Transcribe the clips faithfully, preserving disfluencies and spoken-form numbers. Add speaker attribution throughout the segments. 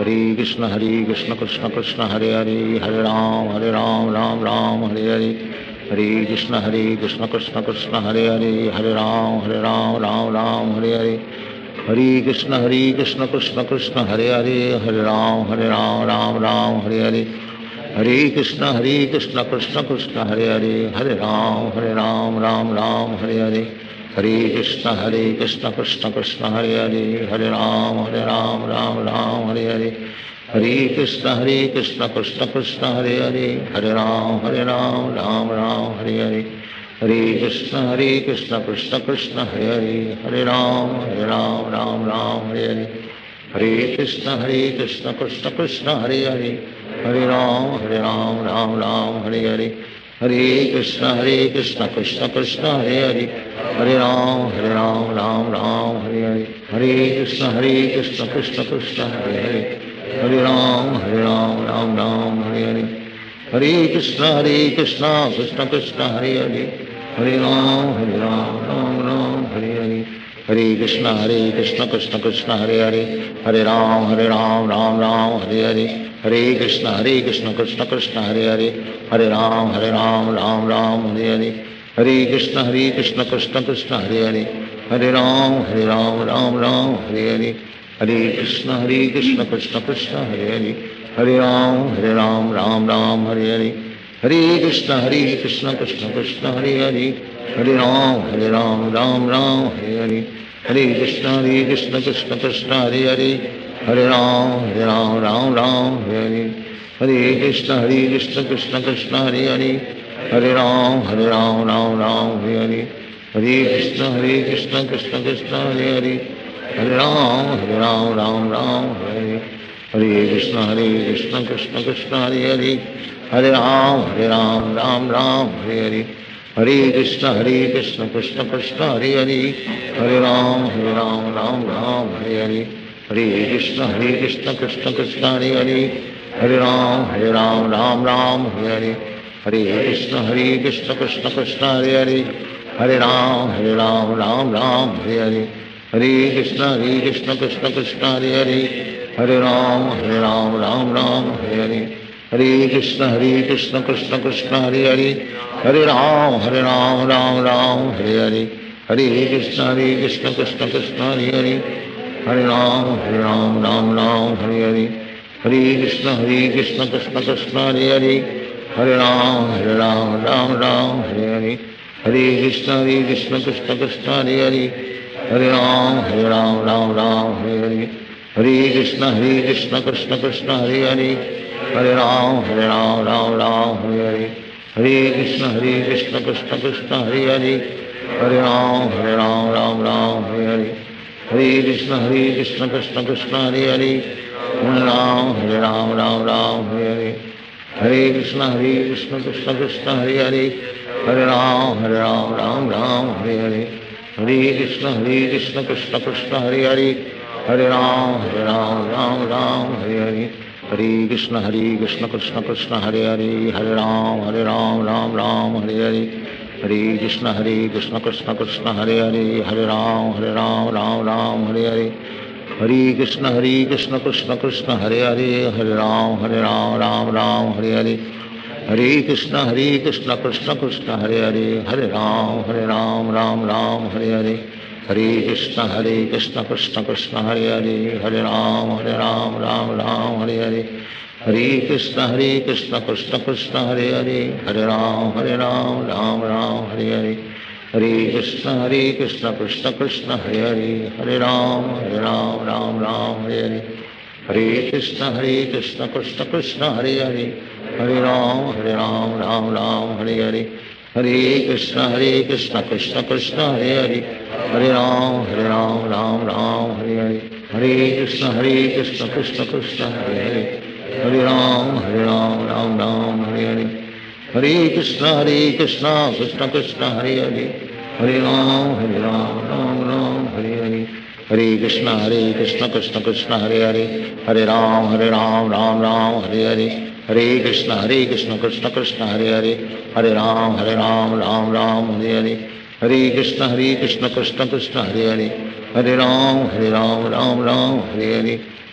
Speaker 1: Hare Krishna Hare Krishna Krishna Krishna Hare Hare Hare Ram Hare Ram Ram Ram Hare Hare Hare Krishna Hare Krishna Krishna Krishna Hare Hare Hare Ram Hare Ram Ram Ram Hare Hare Hare Krishna Hare Krishna Krishna Krishna Hare Hare Hare Ram Hare Ram Ram Ram Hare Hare Hare Krishna Hare Krishna Krishna Krishna Hare Hare Hare Ram Hare Ram Ram Ram Hare Hare Hare Krishna Hare Krishna Krishna Krishna Hare Hare Hare Ram Hare Ram Ram Ram Hare Hare Hare Krishna Hare Krishna Krishna Krishna Hare Hare Hare Ram Hare Ram Ram Ram Hare Hare Hare Krishna Hare Krishna Krishna Krishna Hare Hare Hare Ram Hare Ram Ram Ram Hare Hare Hare Krishna Hare Krishna Krishna Krishna Hare Hare Hare Ram Hare Ram Ram Ram Hare Hare Hare Krishna Hare Krishna Krishna Krishna Hare Hare Hare Ram Hare Ram Ram Ram Hare Hare Hare Krishna Hare Krishna Krishna Krishna Hare Hare Hare Ram Hare Ram Ram Ram Hare Hare Hare Krishna Hare Krishna Krishna Krishna Hare Hare Hare Ram Hare Ram Ram Ram Hare Hare Hare Krishna Hare Krishna Krishna Krishna Hare Hare Hare Ram Hare Ram Ram Ram Hare Hare Hare Krishna Hare Krishna Krishna Krishna Hare Hare Hare Ram Hare Ram Ram Ram Hare Hare Hare Krishna Hare Krishna Krishna Krishna Hare Hare Hare Ram Hare Ram Ram Ram Hare Hare Hare Krishna Hare Krishna Krishna Krishna Hare Hare Hare Ram Hare Ram Ram Ram Hare Hare Hare Krishna Hare Krishna Krishna Krishna Hare Hare Hare Ram Hare Ram Ram Ram Hare Hare Hare Krishna Hare Krishna Krishna Krishna Hare Hare Hare Ram Hare Ram Ram Ram Hare Hare Hare Krishna Hare Krishna Krishna Krishna Hare Hare Hare Ram Hare Ram Ram Ram Hare Hare Hare Krishna Hare Krishna Krishna Krishna Hare Hare Hare Ram Hare Ram Ram Ram Hare Hare Krishna Hare Krishna Krishna Krishna Hare Hare Hare Ram Hare Ram Ram Ram Hare Hare Hare Krishna Hare Krishna Krishna Krishna Hare Hare Hare Ram Hare Ram Ram Ram Hare Hare Hare Krishna Hare Krishna Krishna Krishna Hare Hare Hare Ram Hare Ram Ram Ram Hare Hare Hare Krishna Hare Krishna Krishna Krishna Hare Hare Hare Ram Hare Ram Ram Ram Hare Hare Hare Krishna Hare Krishna Krishna Krishna Hare Hare Hare Ram Hare Ram Ram Ram Hare Hare Hare Krishna Hare Krishna Krishna Krishna Hare Hare Hare Ram Hare Ram Ram Ram Hare Hare Hare Krishna Hare Krishna Krishna Krishna Hare Hare Hare Ram Hare Ram Ram Ram Hare Hare Hare Krishna Hare Krishna Krishna Krishna Hare Hare Hare Ram Hare Ram Ram Ram Hare Hare Hare Krishna Hare Krishna Krishna Krishna Hare Hare Hare Ram Hare Ram Ram Ram Hare Hare Hare Krishna Hare Krishna Krishna Krishna Hare Hare Hare Ram Hare Ram Ram Ram Hare Hare Hare Krishna Hare Krishna Krishna Krishna Hare Hare Hare Ram Hare Ram Ram Ram Hare Hare Hare Krishna Hare Krishna Krishna Krishna Hare Hare Hare Ram Hare Ram Ram Ram Hare Hare Hare Krishna Hare Krishna Krishna Krishna Hare Hare Hare Ram Hare Ram Ram Ram Hare Hare Hare Krishna Hare Krishna Krishna Krishna Hare Hare Hare Ram Hare Ram Ram Ram Hare Hare Hare Krishna Hare Krishna Krishna Krishna Hare Hare Hare Ram Hare Ram Ram Ram Hare Hare Hare Krishna Hare Krishna Krishna Krishna Hare Hare Hare Ram Hare Ram Ram Ram Hare Hare Hare Krishna Hare Krishna Krishna Krishna Hare Hare Hare Ram Hare Ram Ram Ram Hare Hare Hare Krishna Hare Krishna Krishna Krishna Hare Hare Hare Ram Hare Ram Ram Ram Hare Hare Hare Krishna Hare Krishna Krishna Krishna Hare Hare Hare Ram Hare Ram Ram Ram Hare Hare Hare Krishna Hare Krishna Krishna Krishna Hare Hare Hare Ram Hare Ram Ram Ram Hare Hare Hare Krishna Hare Krishna Krishna Krishna Hare Hare Hare Ram Hare Ram Ram Ram Hare Hare Hare Krishna Hare Krishna Krishna Krishna Hare Hare Hare Ram Hare Ram Ram Ram Hare Hare Hare Krishna Hare Krishna Krishna Krishna Hare Hare Hare Ram Hare Ram Ram Ram Hare Hare Hare Krishna Hare Krishna Krishna Krishna Hare Hare Hare Ram Hare Ram Ram Ram Hare Hare Hare Krishna Hare Krishna Krishna Krishna Hare Hare Hare Ram Hare Ram Ram Ram Hare Hare Hare Krishna Hare Krishna Krishna Krishna Hare Hare Hare Ram Hare Ram Ram Ram Hare Hare Hare Krishna Hare Krishna Krishna Krishna Hare Hare Hare Ram Hare Ram Ram Ram Hare Hare Hare Krishna Hare Krishna Krishna Krishna Hare Hare Hare Ram Hare Ram Ram Ram Hare Hare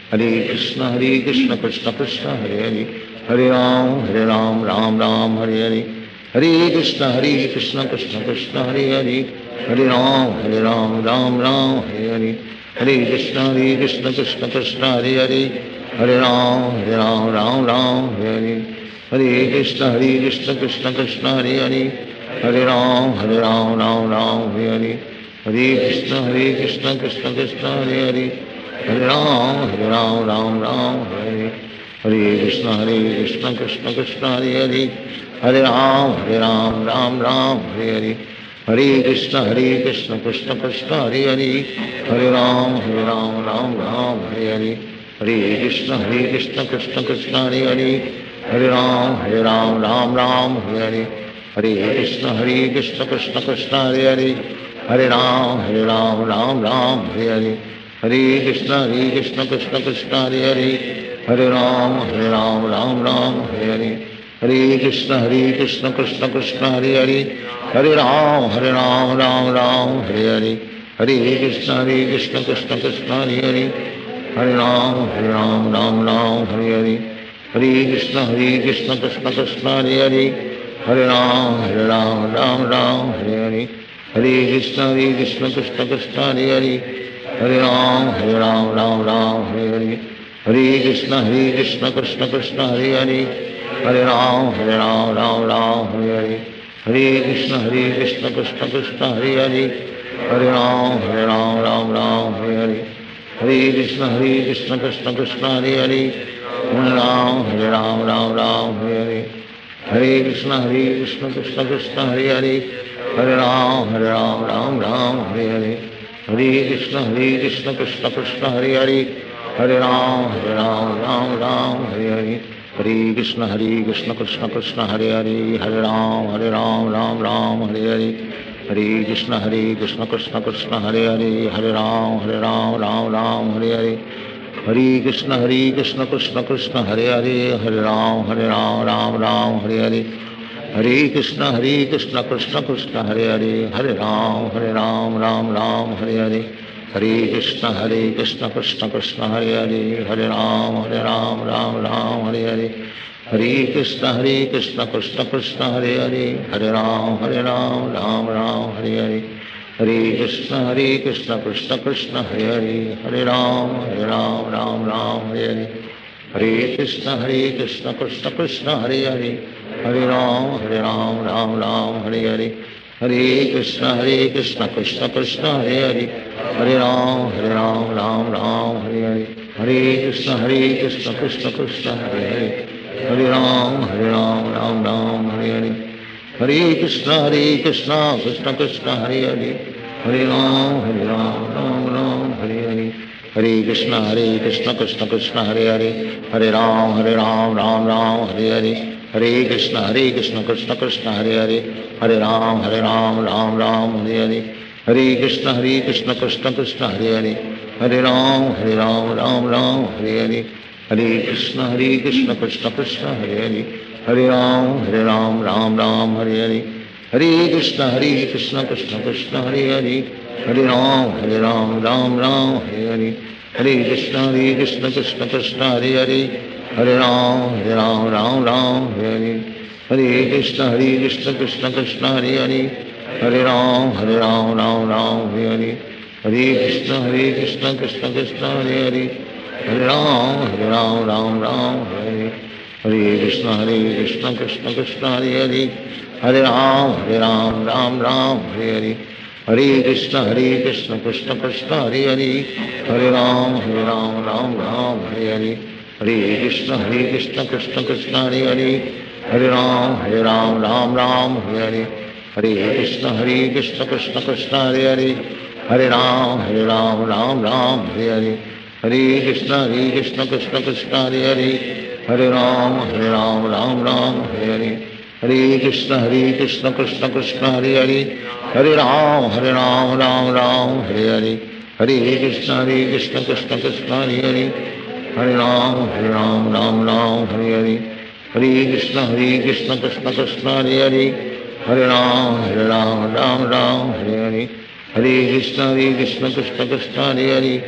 Speaker 1: Hare Krishna Hare Krishna Krishna Krishna Hare Hare Hare Ram Hare Ram Ram Ram Hare Hare Hare Krishna Hare Krishna Krishna Krishna Hare Hare Hare Ram Hare Ram Ram Ram Hare Hare Hare Krishna Hare Krishna Krishna Krishna Hare Hare Hare Ram Hare Ram Ram Ram Hare Hare Hare Krishna Hare Krishna Krishna Krishna Hare Hare Hare Ram Hare Ram Ram Ram Hare Hare Hare Krishna Hare Krishna Krishna Krishna Hare Hare Hare Ram Hare Ram Ram Ram Hare Hare Krishna Hare Krishna Krishna Krishna Hare Hare Hare Ram Hare Ram Ram Ram Hare Hare Hare Krishna Hare Krishna Krishna Krishna Hare Hare Hare Ram Hare Ram Ram Ram Hare Hare Hare Krishna Hare Krishna Krishna Krishna Hare Hare Hare Ram Hare Ram Ram Ram Hare Hare Hare Krishna Hare Krishna Krishna Krishna Hare Hare Hare Ram Hare Ram Ram Ram Hare Hare Hare Krishna Hare Krishna Krishna Krishna Hare Hare Hare Ram Hare Ram Ram Ram Hare Hare Hare Krishna Hare Krishna Krishna Krishna Hare Hare Hare Ram Hare Ram Ram Ram Hare Hare Hare Krishna Hare Krishna Krishna Krishna Hare Hare Hare Ram Hare Ram Ram Ram Hare Hare Hare Krishna Hare Krishna Krishna Krishna Hare Hare Hare Ram Hare Ram Ram Ram Hare Hare Hare Krishna Hare Krishna Krishna Krishna Hare Hare Hare Ram Hare Ram Ram Ram Hare Hare Hare Krishna Hare Krishna Krishna Krishna Hare Hare Hare Ram Hare Ram Ram Ram Hare Hare Hare Krishna Hare Krishna Krishna Krishna Hare Hare Hare Ram Hare Ram Ram Ram Hare Hare Hare Krishna Hare Krishna Krishna Krishna Hare Hare Hare Ram Hare Ram Ram Ram Hare Hare Hare Krishna Hare Krishna Krishna Krishna Hare Hare Hare Ram Hare Ram Ram Ram Hare Hare Hare Krishna Hare Krishna Krishna Krishna Hare Hare Hare Ram Hare Ram Ram Ram Hare Hare Hare Krishna Hare Krishna Krishna Krishna Hare Hare Hare Ram Hare Ram Ram Ram Hare Hare Hare Krishna Hare Krishna Krishna Krishna Hare Hare Hare Ram Hare Ram Ram Ram Hare Hare Hare Krishna Hare Krishna Krishna Krishna Hare Hare Hare Ram Hare Ram Ram Ram Hare Hare Hare Krishna Hare Krishna Krishna Krishna Hare Hare Hare Ram Hare Ram Ram Ram Hare Hare Hare Krishna Hare Krishna Krishna Krishna Hare Hare Hare Ram Hare Ram Ram Ram Hare Hare Hare Krishna Hare Krishna Krishna Krishna Hare Hare Hare Ram Hare Ram Ram Ram Hare Hare Hare Krishna Hare Krishna Krishna Krishna Hare Hare Hare Ram Hare Ram Ram Ram Hare Hare Hare Krishna Hare Krishna Krishna Krishna Hare Hare Hare Ram Hare Ram Ram Ram Hare Hare Hare Krishna Hare Krishna Krishna Krishna Hare Hare Hare Ram Hare Ram Ram Ram Hare Hare Hare Krishna Hare Krishna Krishna Krishna Hare Hare Hare Ram Hare Ram Ram Ram Hare Hare Hare Krishna Hare Krishna Krishna Krishna Hare Hare Hare Ram Hare Ram Ram Ram Hare Hare Hare Krishna Hare Krishna Krishna Krishna Hare Hare Hare Ram Hare Ram Ram Ram Hare Hare Hare Krishna Hare Krishna Krishna Krishna Hare Hare Hare Ram Hare Ram Ram Ram Hare Hare Hare Krishna Hare Krishna Krishna Krishna Hare Hare Hare Ram Hare Ram Ram Ram Hare Hare Hare Krishna Hare Krishna Krishna Krishna Hare Hare Hare Ram Hare Ram Ram Ram Hare Hare Hare Krishna Hare Krishna Krishna Krishna Hare Hare Hare Ram Hare Ram Ram Ram Hare Hare Hare Krishna Hare Krishna Krishna Krishna Hare Hare Hare Ram Hare Ram Ram Ram Hare Hare Hare Krishna Hare Krishna Krishna Krishna Hare Hare Hare Ram Hare Ram Ram Ram Hare Hare Hare Krishna Hare Krishna Krishna Krishna Hare Hare Hare Ram Hare Ram Ram Ram Hare Hare Hare Krishna Hare Krishna Krishna Krishna Hare Hare Hare Ram Hare Ram Ram Ram Hare Hare Hare Krishna Hare Krishna Krishna Krishna Hare Hare Hare Ram Hare Ram Ram Ram Hare Hare Hare Krishna Hare Krishna Krishna Krishna Hare Hare Hare Ram Hare Ram Ram Ram Hare Hare Hare Krishna Hare Krishna Krishna Krishna Hare Hare Hare Ram Hare Ram Ram Ram Hare Hare Hare Krishna Hare Krishna Krishna Krishna Hare Hare Hare Ram Hare Ram Ram Ram Hare Hare Hare Krishna Hare Krishna Krishna Krishna Hare Hare Hare Ram Hare Ram Ram Ram Hare Hare Hare Krishna Hare Krishna Krishna Krishna Hare Hare Hare Ram Hare Ram Ram Ram Hare Hare Hare Krishna Hare Krishna Krishna Krishna Hare Hare Hare Ram Hare Ram Ram Ram Hare Hare Hare Krishna Hare Krishna Krishna Krishna Hare Hare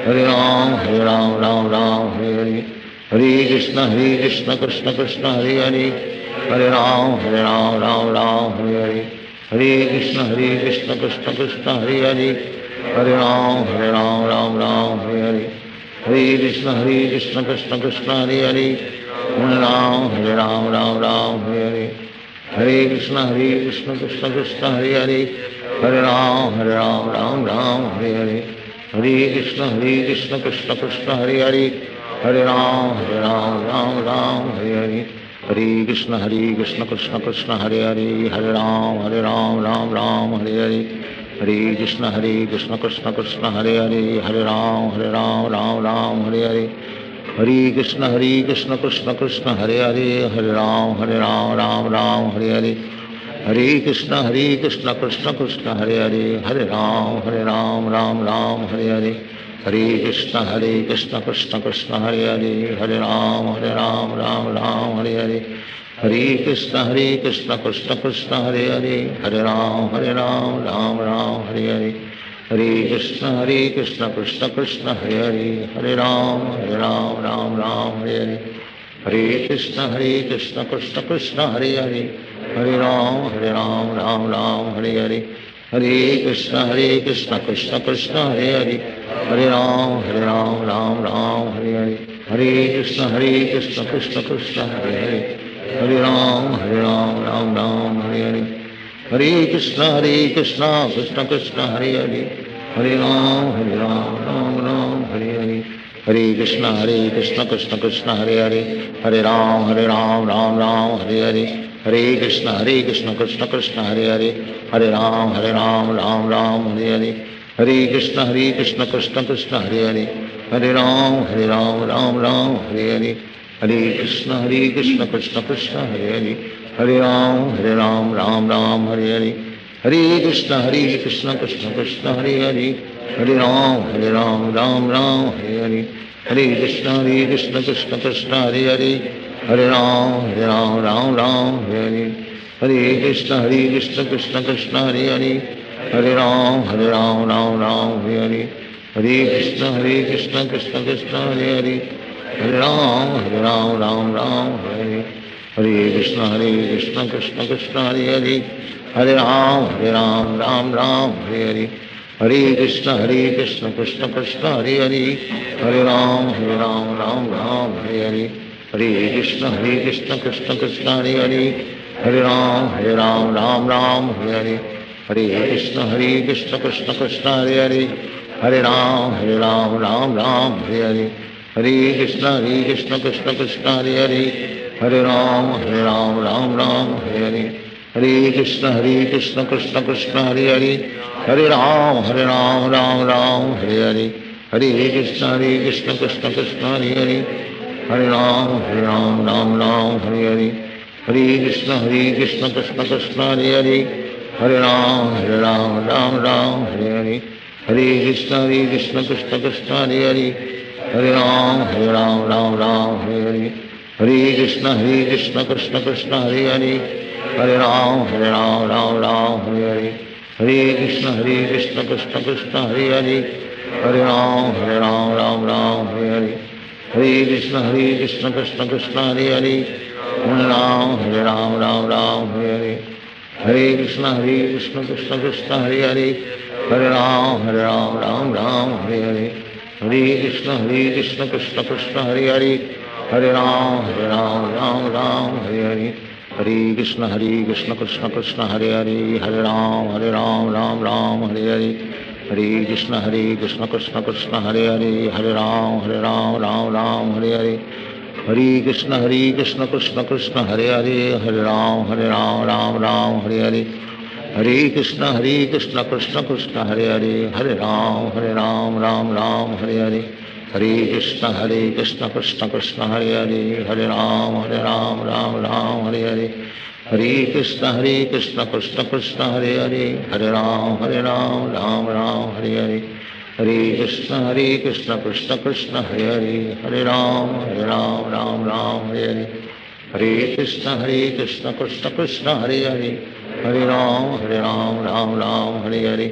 Speaker 1: Hare Ram, Hare Ram, Ram Ram, Hare Hare. Hare Krishna, Hare Krishna, Krishna Krishna, Hare Hare. Hare Ram, Hare Ram, Ram Ram, Hare Hare. Hare Krishna, Hare Krishna, Krishna Krishna, Hare Hare. Hare Ram, Hare Ram, Ram Ram, Hare Hare. Hare Krishna, Hare Krishna, Krishna Krishna, Hare Hare. Hare Ram, Hare Ram, Ram Ram, Hare Hare. Hare Krishna, Hare Krishna, Krishna Krishna, Hare Hare. Hare Ram, Hare Ram, Ram Ram, Hare Hare. Hare Krishna, Hare Krishna, Krishna Krishna, Hare Hare. Hare Ram, Hare Ram, Ram Ram, Hare Hare. Hare Krishna, Hare Krishna, Krishna Krishna, Hare Hare. Hare Ram, Hare Ram, Ram Ram, Hare Hare. Hare Krishna, Hare Krishna, Krishna Krishna, Hare Hare. Hare Ram, Hare Ram, Ram Ram, Hare Hare. Hare Krishna, Hare Krishna, Krishna Krishna, Hare Hare. Hare Ram, Hare Ram, Ram Ram, Hare Hare. Hare Krishna, Hare Krishna, Krishna Krishna, Hare Hare. Hare Ram, Hare Ram, Ram Ram, Hare Hare. Hare Krishna, Hare Krishna, Krishna Krishna, Hare Hare. Hare Ram, Hare Ram, Ram Ram, Hare Hare. Hare Krishna, Hare Krishna, Krishna Krishna, Hare Hare. Hare Ram, Hare Ram, Ram Ram, Hare Hare. Hare Krishna, Hare Krishna, Krishna Krishna, Hare Hare. Hare Ram, Hare Ram, Ram Ram, Hare Hare. Hare Krishna, Hare Krishna, Krishna Krishna, Hare Hare. Hare Ram, Hare Ram, Ram Ram, Hare Hare. Hare Krishna, Hare Krishna, Krishna Krishna, Hare Hare. Hare Ram, Hare Ram, Ram Ram, Hare Hare. Hare Krishna, Hare Krishna, Krishna Krishna, Hare Hare. Hare Ram, Hare Ram, Ram Ram, Hare Hare. Hare Krishna, Hare Krishna, Krishna Krishna, Hare Hare. Hare Ram, Hare Ram, Ram Ram, Hare Hare. Hare Krishna, Hare Krishna, Krishna Krishna, Hare Hare. Hare Ram, Hare Ram, Ram Ram, Hare Hare. Hare Krishna, Hare Krishna, Krishna Krishna, Hare Hare. Hare Ram, Hare Ram, Ram Ram, Hare Hare. Hare Krishna, Hare Krishna, Krishna Krishna, Hare Hare. Hare Ram, Hare Ram, Ram Ram, Hare Hare. Hare Krishna, Hare Krishna, Krishna Krishna, Hare Hare. Hare Ram, Hare Ram, Ram Ram, Hare Hare. Hare Krishna, Hare Krishna, Krishna Krishna, Hare Hare. Hare Ram, Hare Ram, Ram Ram, Hare Hare. Hare Krishna, Hare Krishna, Krishna Krishna, Hare Hare. Hare Ram, Hare Ram, Ram Ram, Hare Hare. Hare Krishna, Hare Krishna, Krishna Krishna, Hare Hare. Hare Ram, Hare Ram, Ram Ram, Hare Hare. Hare Krishna, Hare Krishna, Krishna Krishna, Hare Hare. Hare Ram, Hare Ram, Ram Ram, Hare Hare. Hare Krishna, Hare Krishna, Krishna Krishna, Hare Hare. Hare Ram, Hare Ram, Ram Ram, Hare Hare. Hare Krishna, Hare Krishna, Krishna Krishna, Hare Hare. Hare Ram, Hare Ram, Ram Ram, Hare Hare. Hare Krishna, Hare Krishna, Krishna Krishna, Hare Hare. Hare Ram, Hare Ram, Ram Ram, Hare Hare. Hare Krishna, Hare Krishna, Krishna Krishna, Hare Hare. Hare Ram, Hare Ram, Ram Ram, Hare Hare. Hare Krishna, Hare Krishna, Krishna Krishna, Hare Hare. Hare Ram, Hare Ram, Ram Ram, Hare Hare. Hare Krishna, Hare Krishna, Krishna Krishna, Hare Hare. Hare Ram, Hare Ram, Ram Ram, Hare Hare. Hare Krishna, Hare Krishna, Krishna Krishna, Hare Hare. Hare Ram, Hare Ram, Ram Ram, Hare Hare. Hare Krishna, Hare Krishna, Krishna Krishna, Hare Hare. Hare Ram, Hare Ram, Ram Ram, Hare Hare. Hare Krishna, Hare Krishna, Krishna Krishna, Hare Hare. Hare Ram, Hare Ram, Ram Ram, Hare Hare. Hare Krishna, Hare Krishna, Krishna Krishna, Hare Hare. Hare Ram, Hare Ram, Ram Ram, Hare Hare. Hare Krishna, Hare Krishna, Krishna Krishna, Hare Hare. Hare Ram, Hare Ram, Ram Ram, Hare Hare. Hare Krishna, Hare Krishna, Krishna Krishna, Hare Hare. Hare Ram, Hare Ram, Ram Ram, Hare Hare. Hare Krishna, Hare Krishna, Krishna Krishna, Hare Hare. Hare Ram, Hare Ram, Ram Ram, Hare Hare. Hare Krishna, Hare Krishna, Krishna Krishna, Hare Hare. Hare Ram, Hare Ram, Ram Ram, Hare Hare. Hare Krishna, Hare Krishna, Krishna Krishna, Hare Hare. Hare Ram, Hare Ram, Ram Ram, Hare Hare. Hare Krishna, Hare Krishna, Krishna Krishna, Hare Hare. Hare Ram, Hare Ram, Ram Ram, Hare Hare. Hare Krishna, Hare Krishna, Krishna Krishna, Hare Hare. Hare Ram, Hare Ram, Ram Ram, Hare Hare. Hare Krishna, Hare Krishna, Krishna Krishna, Hare Hare. Hare Ram, Hare Ram, Ram Ram, Hare Hare. Hare Krishna, Hare Krishna, Krishna Krishna, Hare Hare. Hare Ram, Hare Ram, Ram Ram, Hare Hare. Hare Krishna, Hare Krishna, Krishna Krishna, Hare Hare. Hare Ram, Hare Ram, Ram Ram, Hare Hare. Hare Krishna, Hare Krishna, Krishna Krishna, Hare Hare. Hare Ram, Hare Ram, Ram Ram, Hare Hare. Hare Krishna, Hare Krishna, Krishna Krishna, Hare Hare. Hare Ram, Hare Ram, Ram Ram, Hare Hare.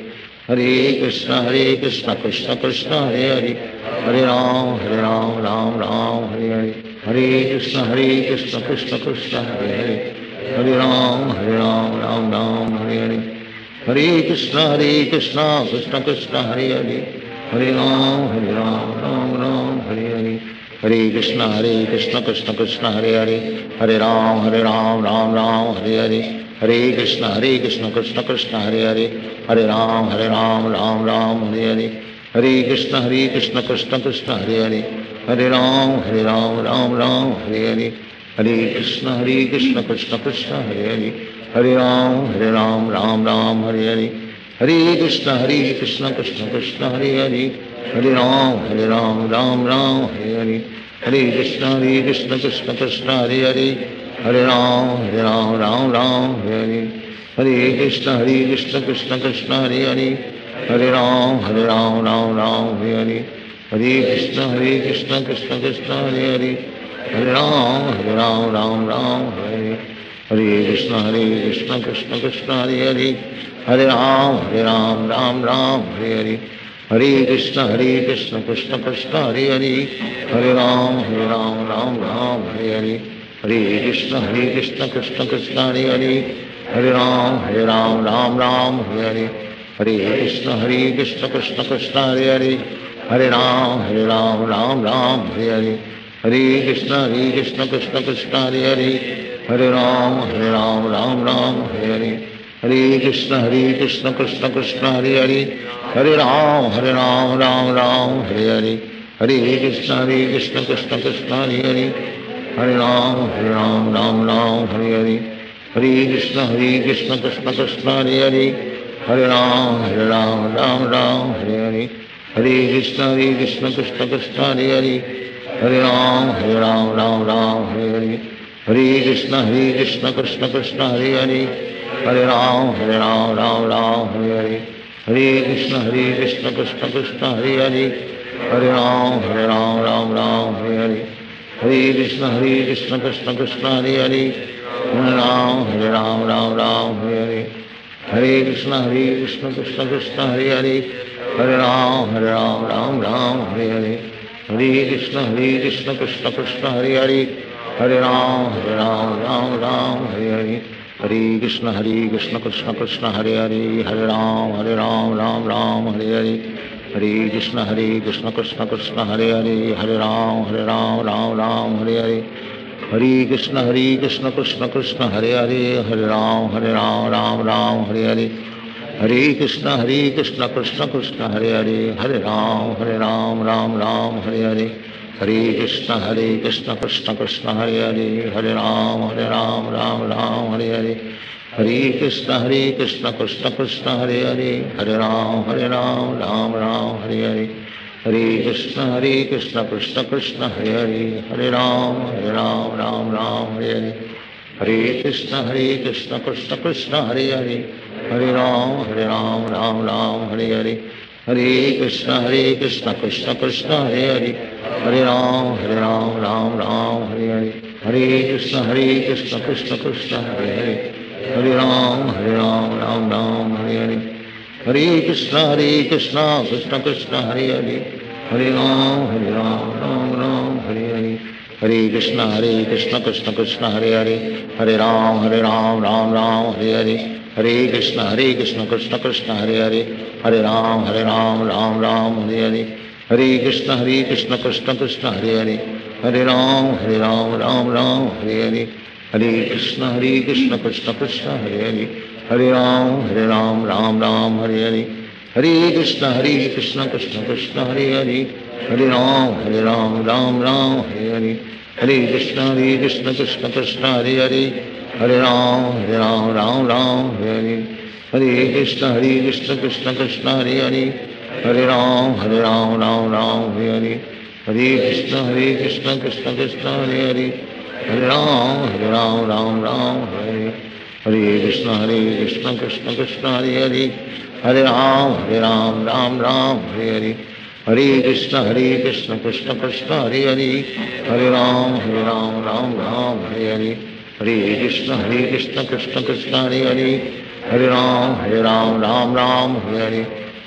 Speaker 1: Hare Krishna Hare Krishna Krishna Krishna Hare Hare Hare Ram Hare Ram Ram Ram Hare Hare Hare Krishna Hare Krishna Krishna Krishna Hare Hare Hare Ram Hare Ram Ram Ram Hare Hare Hare Krishna Hare Krishna Krishna Krishna Hare Hare Hare Ram Hare Ram Ram Ram Hare Hare Hare Krishna Hare Krishna Krishna Krishna Hare Hare Hare Ram Hare Ram Ram Ram Hare Hare Hare Krishna Hare Krishna Krishna Krishna Hare Hare Hare Ram Hare Ram Ram Ram Hare Hare Hare Krishna Hare Krishna Krishna Krishna Hare Hare Hare Ram Hare Ram Ram Ram Hare Hare Hare Krishna Hare Krishna Krishna Krishna Hare Hare Hare Ram Hare Ram Ram Ram Hare Hare Hare Krishna Hare Krishna Krishna Krishna Hare Hare Hare Ram Hare Ram Ram Ram Hare Hare Hare Krishna Hare Krishna Krishna Krishna Hare Hare Hare Ram Hare Ram Ram Ram Hare Hare Hare Krishna Hare Krishna Krishna Krishna Hare Hare Hare Ram Hare Ram Ram Ram Hare Hare Hare Krishna Hare Krishna Krishna Krishna Hare Hare Hare Ram Hare Ram Ram Ram Hare Hare Krishna Hare Krishna Krishna Krishna Hare Hare Hare Ram Hare Ram Ram Ram Hare Hare Hare Krishna Hare Krishna Krishna Krishna Hare Hare Hare Ram Hare Ram Ram Ram Hare Hare Hare Krishna Hare Krishna Krishna Krishna Hare Hare Hare Ram Hare Ram Ram Ram Hare Hare Hare Krishna Hare Krishna Krishna Krishna Hare Hare Hare Ram Hare Ram Ram Ram Hare Hare Hare Krishna Hare Krishna Krishna Krishna Hare Hare Hare Ram Hare Ram Ram Ram Hare Hare Hare Krishna Hare Krishna Krishna Krishna Hare Hare Hare Ram Hare Ram Ram Ram Hare Hare Hare Krishna Hare Krishna Krishna Krishna Hare Hare Hare Ram Hare Ram Ram Ram Hare Hare Hare Krishna Hare Krishna Krishna Krishna Hare Hare Hare Ram Hare Ram Ram Ram Hare Hare Hare Krishna Hare Krishna Krishna Krishna Hare Hare Hare Ram Hare Ram Ram Ram Hare Hare Hare Krishna Hare Krishna Krishna Krishna Hare Hare Hare Ram Hare Ram Ram Ram Hare Hare Hare Krishna Hare Krishna Krishna Krishna Hare Hare Hare Ram Hare Ram Ram Ram Hare Hare Hare Krishna Hare Krishna Krishna Krishna Hare Hare Hare Ram Hare Ram Ram Ram Hare Hare Hare Krishna Hare Krishna Krishna Krishna Hare Hare Hare Ram Hare Ram Ram Ram Hare Hare Hare Krishna Hare Krishna Krishna Krishna Hare Hare Hare Ram Hare Ram Ram Ram Hare Hare Hare Krishna Hare Krishna Krishna Krishna Hare Hare Hare Ram Hare Ram Ram Ram Hare Hare Hare Krishna Hare Krishna Krishna Krishna Hare Hare Hare Ram Hare Ram Ram Ram Hare Hare Hare Krishna Hare Krishna Krishna Krishna Hare Hare Hare Ram Hare Ram Ram Ram Hare Hare Hare Krishna Hare Krishna Krishna Krishna Hare Hare Hare Ram Hare Ram Ram Ram Hare Hare Hare Krishna Hare Krishna Krishna Krishna Hare Hare Hare Ram Hare Ram Ram Ram Hare Hare Hare Krishna Hare Krishna Krishna Krishna Hare Hare Hare Ram Hare Ram Ram Ram Hare Hare Hare Krishna Hare Krishna Krishna Krishna Hare Hare Hare Ram Hare Ram Ram Ram Hare Hare Hare Krishna Hare Krishna Krishna Krishna Hare Hare Hare Ram Hare Ram Ram Ram Hare Hare Hare Krishna Hare Krishna Krishna Krishna Hare Hare Hare Ram Hare Ram Ram Ram Hare Hare Hare Krishna Hare Krishna Krishna Krishna Hare Hare Hare Ram Hare Ram Ram Ram Hare Hare Hare Krishna Hare Krishna Krishna Krishna Hare Hare Hare Ram Hare Ram Ram Ram Hare Hare Hare Krishna Hare Krishna Krishna Krishna Hare Hare Hare Ram Hare Ram Ram Ram Hare Hare Hare Krishna Hare Krishna Krishna Krishna Hare Hare Hare Ram Hare Ram Ram Ram Hare Hare Hare Krishna Hare Krishna Krishna Krishna Hare Hare Hare Ram Hare Ram Ram Ram Hare Hare Hare Krishna Hare Krishna Krishna Krishna Hare Hare Hare Ram Hare Ram Ram Ram Hare Hare Hare Krishna Hare Krishna Krishna Krishna Hare Hare Hare Ram Hare Ram Ram Ram Hare Hare Hare Krishna Hare Krishna Krishna Krishna Hare Hare Hare Ram Hare Ram Ram Ram Hare Hare Hare Krishna Hare Krishna Krishna Krishna Hare Hare Hare Ram Hare Ram Ram Ram Hare Hare Hare Krishna Hare Krishna Krishna Krishna Hare Hare Hare Ram Hare Ram Ram Ram Hare Hare Krishna Hare Krishna Krishna Krishna Hare Hare Hare Ram Hare Ram Ram Ram Hare Hare Hare Krishna Hare Krishna Krishna Krishna Hare Hare Hare Ram Hare Ram Ram Ram Hare Hare Hare Krishna Hare Krishna Krishna Krishna Hare Hare Hare Ram Hare Ram Ram Ram Hare Hare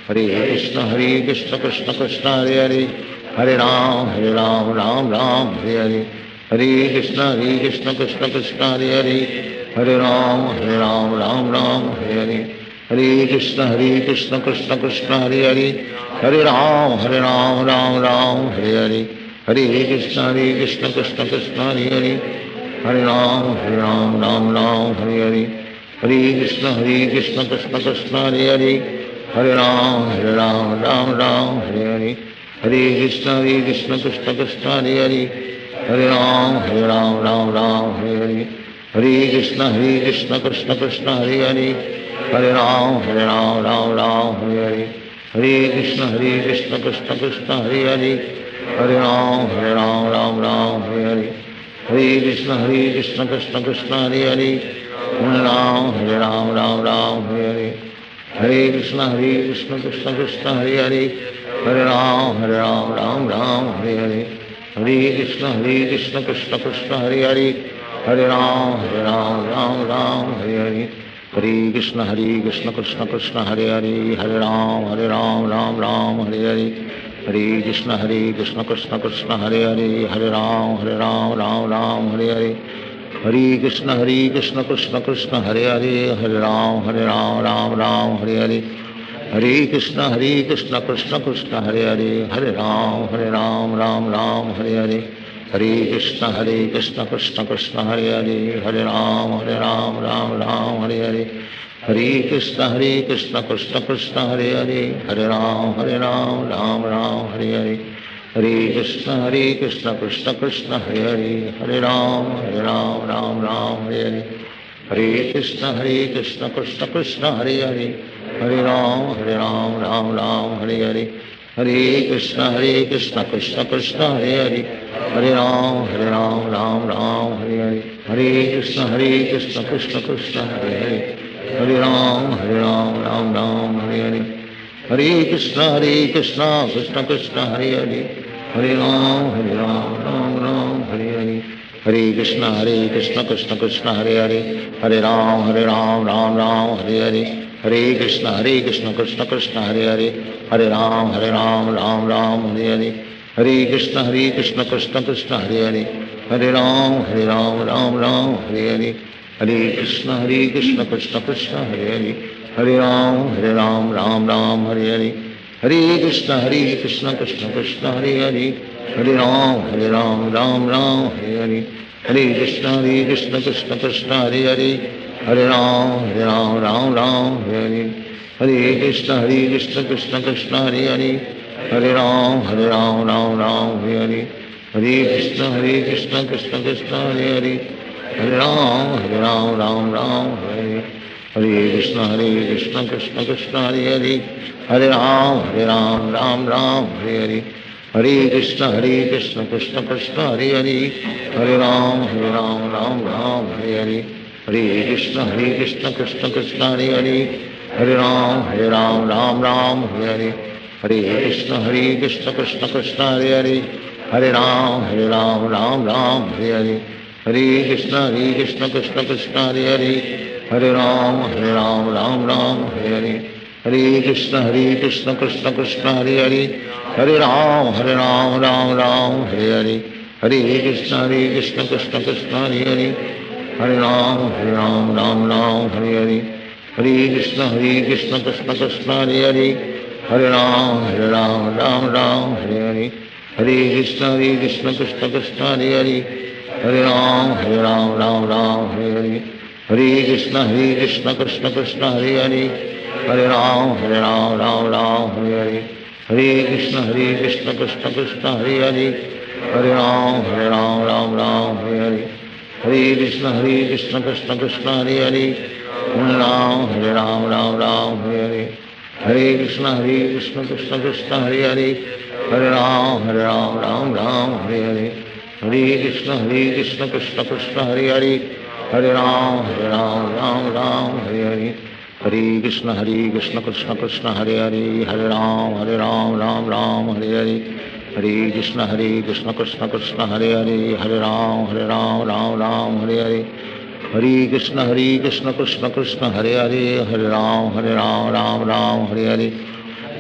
Speaker 1: Hare Krishna Hare Krishna Krishna Krishna Hare Hare Hare Ram Hare Ram Ram Ram Hare Hare Hare Krishna Hare Krishna Krishna Krishna Hare Hare Hare Ram Hare Ram Ram Ram Hare Hare Hare Krishna Hare Krishna Krishna Krishna Hare Hare Hare Ram Hare Ram Ram Ram Hare Hare Hare Krishna Hare Krishna Krishna Krishna Hare Hare Hare Ram Hare Ram Ram Ram Hare Hare Hare Krishna Hare Krishna Krishna Krishna Hare Hare Hare Ram Hare Ram Ram Ram Hare Hare Hare Krishna Hare Krishna Krishna Krishna Hare Hare Hare Ram Hare Ram Ram Ram Hare Hare Hare Krishna Hare Krishna Krishna Krishna Hare Hare Hare Ram Hare Ram Ram Ram Hare Hare Hare Krishna Hare Krishna Krishna Krishna Hare Hare Hare Ram Hare Ram Ram Ram Hare Hare Hare Krishna Hare Krishna Krishna Krishna Hare Hare Hare Ram Hare Ram Ram Ram Hare Hare Hare Krishna Hare Krishna Krishna Krishna Hare Hare Hare Ram Hare Ram Ram Ram Hare Hare Hare Krishna Hare Krishna Krishna Krishna Hare Hare Hare Ram Hare Ram Ram Ram Hare Hare Hare Krishna Hare Krishna Krishna Krishna Hare Hare Hare Ram Hare Ram Ram Ram Hare Hare Hare Krishna Hare Krishna Krishna Krishna Hare Hare Hare Ram Hare Ram Ram Ram Hare Hare Hare Krishna Hare Krishna Krishna Krishna Hare Hare Hare Ram Hare Ram Ram Ram Hare Hare Hare Krishna Hare Krishna Krishna Krishna Hare Hare Hare Ram Hare Ram Ram Ram Hare Hare Hare Krishna Hare Krishna Krishna Krishna Hare Hare Hare Ram Hare Ram Ram Ram Hare Hare Hare Krishna Hare Krishna Krishna Krishna Hare Hare Hare Ram Hare Ram Ram Ram Hare Hare Hare Krishna Hare Krishna Krishna Krishna Hare Hare Hare Ram Hare Ram Ram Ram Hare Hare Hare Krishna Hare Krishna Krishna Krishna Hare Hare Hare Ram Hare Ram Ram Ram Hare Hare Hare Krishna Hare Krishna Krishna Krishna Hare Hare Hare Ram Hare Ram Ram Ram Hare Hare Hare Krishna Hare Krishna Krishna Krishna Hare Hare Hare Ram Hare Ram Ram Ram Hare Hare Hare Krishna Hare Krishna Krishna Krishna Hare Hare Hare Ram Hare Ram Ram Ram Hare Hare Hare Krishna Hare Krishna Krishna Krishna Hare Hare Hare Ram Hare Ram Ram Ram Hare Hare Hare Krishna Hare Krishna Krishna Krishna Hare Hare Hare Ram Hare Ram Ram Ram Hare Hare Hare Krishna Hare Krishna Krishna Krishna Hare Hare Hare Ram Hare Ram Ram Ram Hare Hare Hare Krishna Hare Krishna Krishna Krishna Hare Hare Hare Ram Hare Ram Ram Ram Hare Hare Hare Krishna Hare Krishna Krishna Krishna Hare Hare Hare Ram Hare Ram Ram Ram Hare Hare Hare Krishna Hare Krishna Krishna Krishna Hare Hare Hare Ram Hare Ram Ram Ram Hare Hare Hare Krishna Hare Krishna Krishna Krishna Hare Hare Hare Ram Hare Ram Ram Ram Hare Hare Hare Krishna Hare Krishna Krishna Krishna Hare Hare Hare Ram Hare Ram Ram Ram Hare Hare Hare Krishna Hare Krishna Krishna Krishna Hare Hare Hare Ram Hare Ram Ram Ram Hare Hare Hare Krishna Hare Krishna Krishna Krishna Hare Hare Hare Ram Hare Ram Ram Ram Hare Hare Hare Krishna Hare Krishna Krishna Krishna Hare Hare Hare Ram Hare Ram Ram Ram Hare Hare Hare Krishna Hare Krishna Krishna Krishna Hare Hare Hare Ram Hare Ram Ram Ram Hare Hare Hare Krishna Hare Krishna Krishna Krishna Hare Hare Hare Ram Hare Ram Ram Ram Hare Hare Hare Krishna Hare Krishna Krishna Krishna Hare Hare Hare Ram Hare Ram Ram Ram Hare Hare Hare Krishna Hare Krishna Krishna Krishna Hare Hare Hare Ram Hare Ram Ram Ram Hare Hare Hare Krishna Hare Krishna Krishna Krishna Hare Hare Hare Ram Hare Ram Ram Ram Hare Hare Hare Krishna Hare Krishna Krishna Krishna Hare Hare Hare Ram Hare Ram Ram Ram Hare Hare Hare Krishna Hare Krishna Krishna Krishna Hare Hare Hare Ram Hare Ram Ram Ram Hare Hare Hare Krishna Hare Krishna Krishna Krishna Hare Hare Hare Ram Hare Ram Ram Ram Hare Hare Hare Krishna Hare Krishna Krishna Krishna Hare Hare Hare Ram Hare Ram Ram Ram Hare Hare Hare Krishna Hare Krishna Krishna Krishna Hare Hare Hare Ram Hare Ram Ram Ram Hare Hare Hare Krishna Hare Krishna Krishna Krishna Hare Hare Hare Ram Hare Ram Ram Ram Hare Hare Hare Krishna Hare Krishna Krishna Krishna Hare Hare Hare Ram Hare Ram Ram Ram Hare Hare Hare Krishna Hare Krishna Krishna Krishna Hare Hare Hare Ram Hare Ram Ram Ram Hare Hare Hare Krishna Hare Krishna Krishna Krishna Hare Hare Hare Ram Hare Ram Ram Ram Hare Hare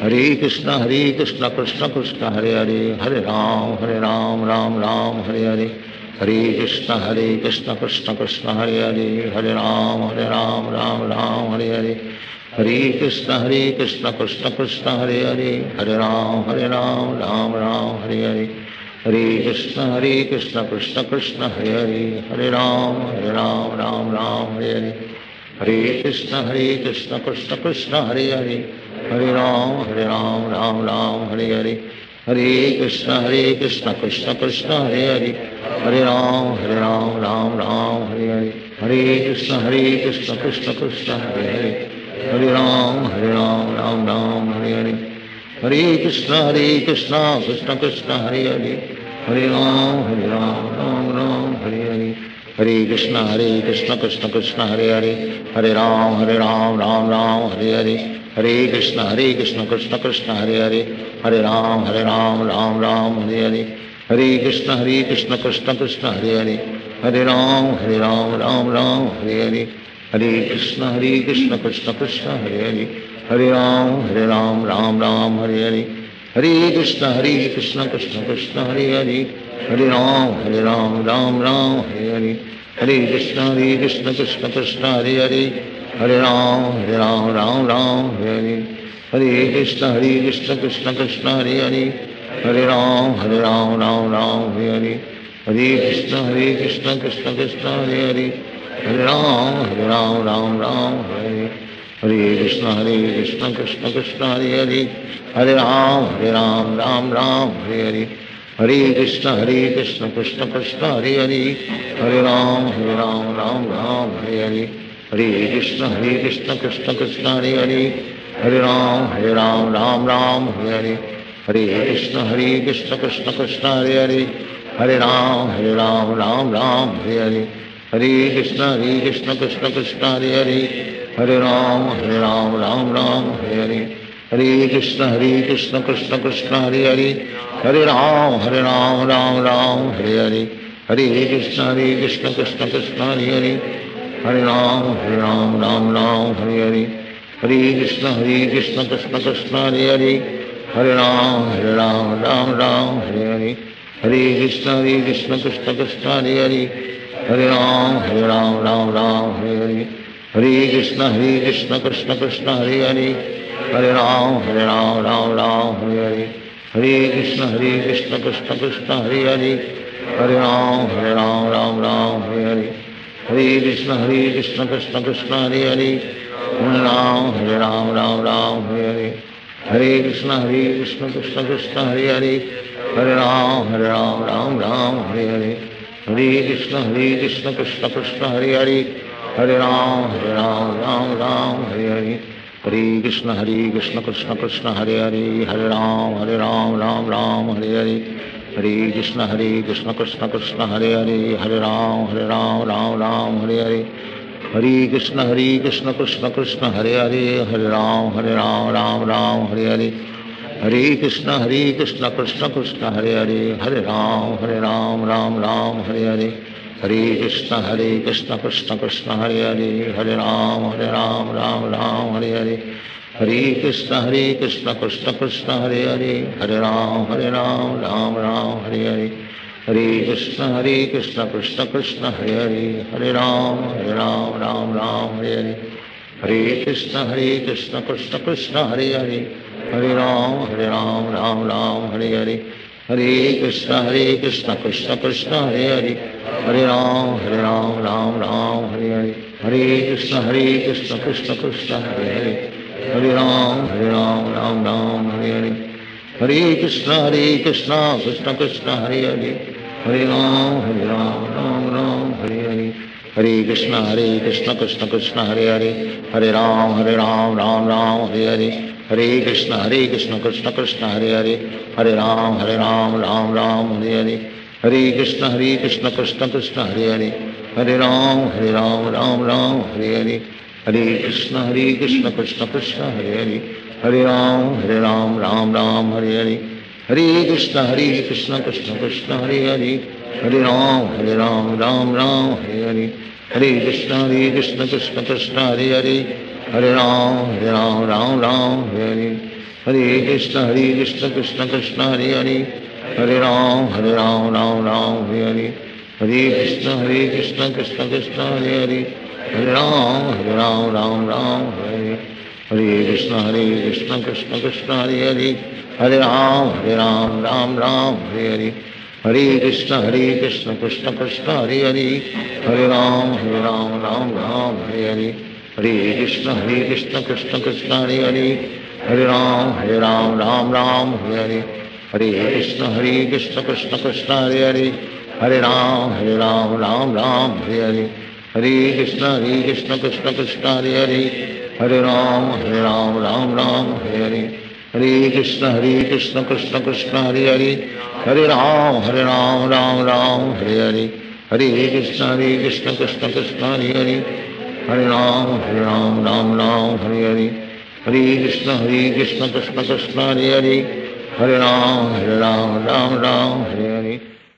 Speaker 1: Hare Krishna Hare Krishna Krishna Krishna Hare Hare Hare Ram Hare Ram Ram Ram Hare Hare Hare Krishna Hare Krishna Krishna Krishna Hare Hare Hare Ram Hare Ram Ram Ram Hare Hare Hare Krishna Hare Krishna Krishna Krishna Hare Hare Hare Ram Hare Ram Ram Ram Hare Hare Hare Krishna Hare Krishna Krishna Krishna Hare Hare Hare Ram Hare Ram Ram Ram Hare Hare Hare Krishna Hare Krishna Krishna Krishna Hare Hare Hare Ram Hare Ram Ram Ram Hare Hare Hare Krishna Hare Krishna Krishna Krishna Hare Hare Hare Ram Hare Ram Ram Ram Hare Hare Hare Krishna Hare Krishna Krishna Krishna Hare Hare Hare Ram Hare Ram Ram Ram Hare Hare Hare Krishna Hare Krishna Krishna Krishna Hare Hare Hare Ram Hare Ram Ram Ram Hare Hare Hare Krishna Hare Krishna Krishna Krishna Hare Hare Hare Ram Hare Ram Ram Ram Hare Hare Hare Krishna Hare Krishna Krishna Krishna Hare Hare Hare Ram Hare Ram Ram Ram Hare Hare Hare Krishna Hare Krishna Krishna Krishna Hare Hare Hare Ram Hare Ram Ram Ram Hare Hare Hare Krishna Hare Krishna Krishna Krishna Hare Hare Hare Ram Hare Ram Ram Ram Hare Hare Hare Krishna Hare Krishna Krishna Krishna Hare Hare Hare Ram Hare Ram Ram Ram Hare Hare Hare Krishna Hare Krishna Krishna Krishna Hare Hare Hare Ram Hare Ram Ram Ram Hare Hare Hare Krishna Hare Krishna Krishna Krishna Hare Hare Hare Ram Hare Ram Ram Ram Hare Hare Hare Krishna Hare Krishna Krishna Krishna Hare Hare Hare Ram Hare Ram Ram Ram Hare Hare Krishna Hare Krishna Krishna Krishna Hare Hare Hare Ram Hare Ram Ram Ram Hare Hare Hare Krishna Hare Krishna Krishna Krishna Hare Hare Hare Ram Hare Ram Ram Ram Hare Hare Hare Krishna Hare Krishna Krishna Krishna Hare Hare Hare Ram Hare Ram Ram Ram Hare Hare Hare Krishna Hare Krishna Krishna Krishna Hare Hare Hare Ram Hare Ram Ram Ram Hare Hare Hare Krishna Hare Krishna Krishna Krishna Hare Hare Hare Ram Hare Ram Ram Ram Hare Hare Hare Krishna Hare Krishna Krishna Krishna Hare Hare Hare Ram Hare Ram Ram Ram Hare Hare Hare Krishna Hare Krishna Krishna Krishna Hare Hare Hare Ram Hare Ram Ram Ram Hare Hare Hare Krishna Hare Krishna Krishna Krishna Hare Hare Hare Ram Hare Ram Ram Ram Hare Hare Hare Krishna Hare Krishna Krishna Krishna Hare Hare Hare Ram Hare Ram Ram Ram Hare Hare Hare Krishna Hare Krishna Krishna Krishna Hare Hare Hare Ram Hare Ram Ram Ram Hare Hare Hare Krishna Hare Krishna Krishna Krishna Hare Hare Hare Ram Hare Ram Ram Ram Hare Hare Hare Krishna Hare Krishna Krishna Krishna Hare Hare Hare Ram Hare Ram Ram Ram Hare Hare Hare Krishna Hare Krishna Krishna Krishna Hare Hare Hare Ram Hare Ram Ram Ram Hare Hare Hare Krishna Hare Krishna Krishna Krishna Hare Hare Hare Ram Hare Ram Ram Ram Hare Hare Hare Krishna Hare Krishna Krishna Krishna Hare Hare Hare Ram Hare Ram Ram Ram Hare Hare Hare Krishna Hare Krishna Krishna Krishna Hare Hare Hare Ram Hare Ram Ram Ram Hare Hare Hare Krishna Hare Krishna Krishna Krishna Hare Hare Hare Ram Hare Ram Ram Ram Hare Hare Hare Krishna Hare Krishna Krishna Krishna Hare Hare Hare Ram Hare Ram Ram Ram Hare Hare Hare Krishna Hare Krishna Krishna Krishna Hare Hare Hare Ram Hare Ram Ram Ram Hare Hare Hare Krishna Hare Krishna Krishna Krishna Hare Hare Hare Ram Hare Ram Ram Ram Hare Hare Hare Krishna Hare Krishna Krishna Krishna Hare Hare Hare Ram Hare Ram Ram Ram Hare Hare Hare Krishna Hare Krishna Krishna Krishna Hare Hare Hare Ram Hare Ram Ram Ram Hare Hare Hare Krishna Hare Krishna Krishna Krishna Hare Hare Hare Ram Hare Ram Ram Ram Hare Hare Hare Krishna Hare Krishna Krishna Krishna Hare Hare Hare Ram Hare Ram Ram Ram Hare Hare Hare Krishna Hare Krishna Krishna Krishna Hare Hare Hare Ram Hare Ram Ram Ram Hare Hare Hare Krishna Hare Krishna Krishna Krishna Hare Hare Hare Ram Hare Ram Ram Ram Hare Hare Hare Krishna Hare Krishna Krishna Krishna Hare Hare Hare Ram Hare Ram Ram Ram Hare Hare Hare Krishna Hare Krishna Krishna Krishna Hare Hare Hare Ram Hare Ram Ram Ram Hare Hare Hare Krishna Hare Krishna Krishna Krishna Hare Hare Hare Ram Hare Ram Ram Ram Hare Hare Hare Krishna Hare Krishna Krishna Krishna Hare Hare Hare Ram Hare Ram Ram Ram Hare Hare Hare Krishna Hare Krishna Krishna Krishna Hare Hare Hare Ram Hare Ram Ram Ram Hare Hare Hare Krishna Hare Krishna Krishna Krishna Hare Hare Hare Ram Hare Ram Ram Ram Hare Hare Hare Krishna Hare Krishna Krishna Krishna Hare Hare Hare Ram Hare Ram Ram Ram Hare Hare Hare Krishna Hare Krishna Krishna Krishna Hare Hare Hare Ram Hare Ram Ram Ram Hare Hare Hare Krishna Hare Krishna Krishna Krishna Hare Hare Hare Ram Hare Ram Ram Ram Hare Hare Hare Krishna Hare Krishna Krishna Krishna Hare Hare Hare Ram Hare Ram Ram Ram Hare Hare Hare Krishna Hare Krishna Krishna Krishna Hare Hare Hare Ram Hare Ram Ram Ram Hare Hare Hare Krishna Hare Krishna Krishna Krishna Hare Hare Hare Ram Hare Ram Ram Ram Hare Hare Hare Krishna Hare Krishna Krishna Krishna Hare Hare Hare Ram Hare Ram Ram Ram Hare Hare Hare Krishna Hare Krishna Krishna Krishna Hare Hare Hare Ram Hare Ram Ram Ram Hare Hare Hare Krishna Hare Krishna Krishna Krishna Hare Hare Hare Ram Hare Ram Ram Ram Hare Hare